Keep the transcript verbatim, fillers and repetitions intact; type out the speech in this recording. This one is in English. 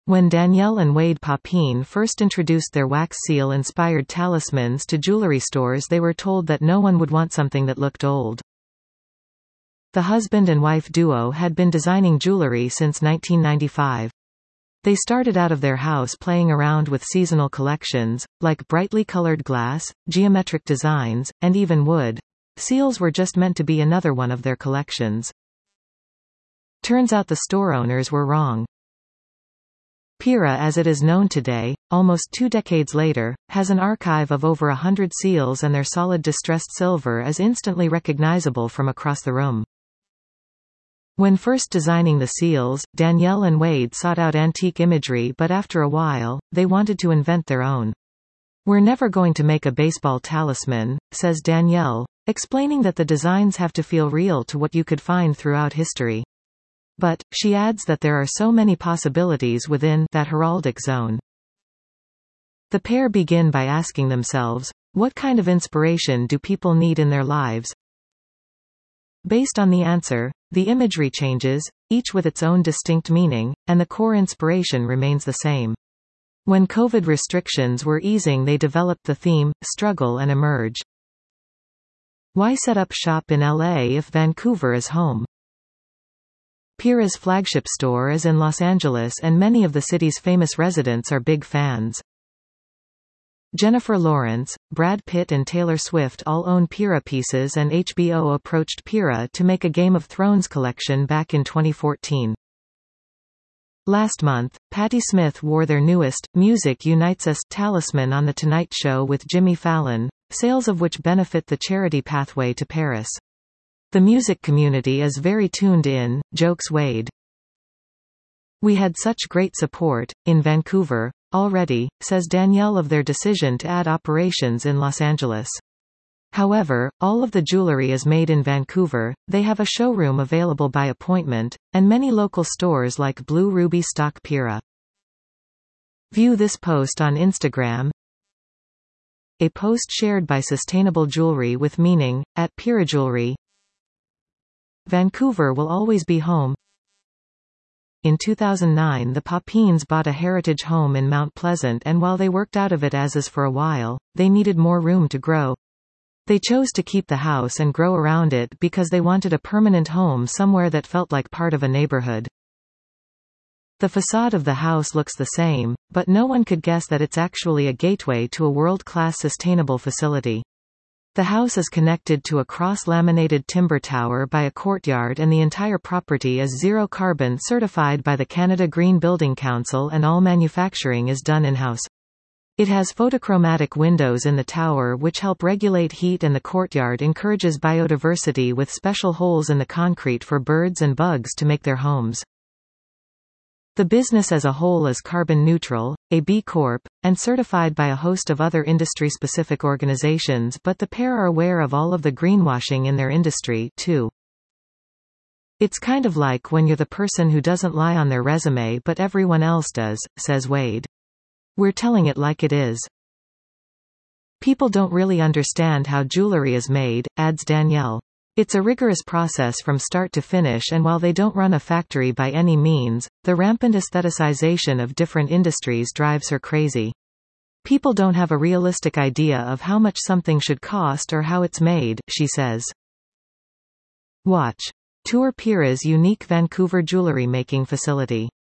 When Danielle and Wade Papin first introduced their wax seal-inspired talismans to jewelry stores, they were told that no one would want something that looked old. The husband and wife duo had been designing jewelry since nineteen ninety-five. They started out of their house playing around with seasonal collections, like brightly colored glass, geometric designs, and even wood. Seals were just meant to be another one of their collections. Turns out the store owners were wrong. Pira, as it is known today, almost two decades later, has an archive of over a hundred seals, and their solid distressed silver is instantly recognizable from across the room. When first designing the seals, Danielle and Wade sought out antique imagery, but after a while, they wanted to invent their own. "We're never going to make a baseball talisman," says Danielle, explaining that the designs have to feel real to what you could find throughout history. But, she adds that there are so many possibilities within that heraldic zone. The pair begin by asking themselves, what kind of inspiration do people need in their lives? Based on the answer, the imagery changes, each with its own distinct meaning, and the core inspiration remains the same. When COVID restrictions were easing, they developed the theme, struggle and emerge. Why set up shop in L A if Vancouver is home? Pira's flagship store is in Los Angeles, and many of the city's famous residents are big fans. Jennifer Lawrence, Brad Pitt and Taylor Swift all own Pira pieces, and H B O approached Pira to make a Game of Thrones collection back in twenty fourteen. Last month, Patti Smith wore their newest, Music Unites Us talisman on The Tonight Show with Jimmy Fallon, sales of which benefit the charity Pathway to Paris. The music community is very tuned in, jokes Wade. "We had such great support, in Vancouver, already," says Danielle of their decision to add operations in Los Angeles. However, all of the jewelry is made in Vancouver. They have a showroom available by appointment, and many local stores like Blue Ruby stock Pira. View this post on Instagram. A post shared by Sustainable Jewelry with Meaning, at Pira Jewelry. Vancouver will always be home. In two thousand nine, the Papins bought a heritage home in Mount Pleasant, and while they worked out of it as is for a while, they needed more room to grow. They chose to keep the house and grow around it because they wanted a permanent home somewhere that felt like part of a neighborhood. The facade of the house looks the same, but no one could guess that it's actually a gateway to a world-class sustainable facility. The house is connected to a cross-laminated timber tower by a courtyard, and the entire property is zero-carbon certified by the Canada Green Building Council, and all manufacturing is done in-house. It has photochromatic windows in the tower which help regulate heat, and the courtyard encourages biodiversity with special holes in the concrete for birds and bugs to make their homes. The business as a whole is carbon neutral, a B Corp, and certified by a host of other industry-specific organizations, but the pair are aware of all of the greenwashing in their industry, too. "It's kind of like when you're the person who doesn't lie on their resume but everyone else does," says Wade. "We're telling it like it is. People don't really understand how jewelry is made," adds Danielle. "It's a rigorous process from start to finish, and while they don't run a factory by any means, the rampant aestheticization of different industries drives her crazy. People don't have a realistic idea of how much something should cost or how it's made," she says. Watch. Tour Pira's unique Vancouver jewelry making facility.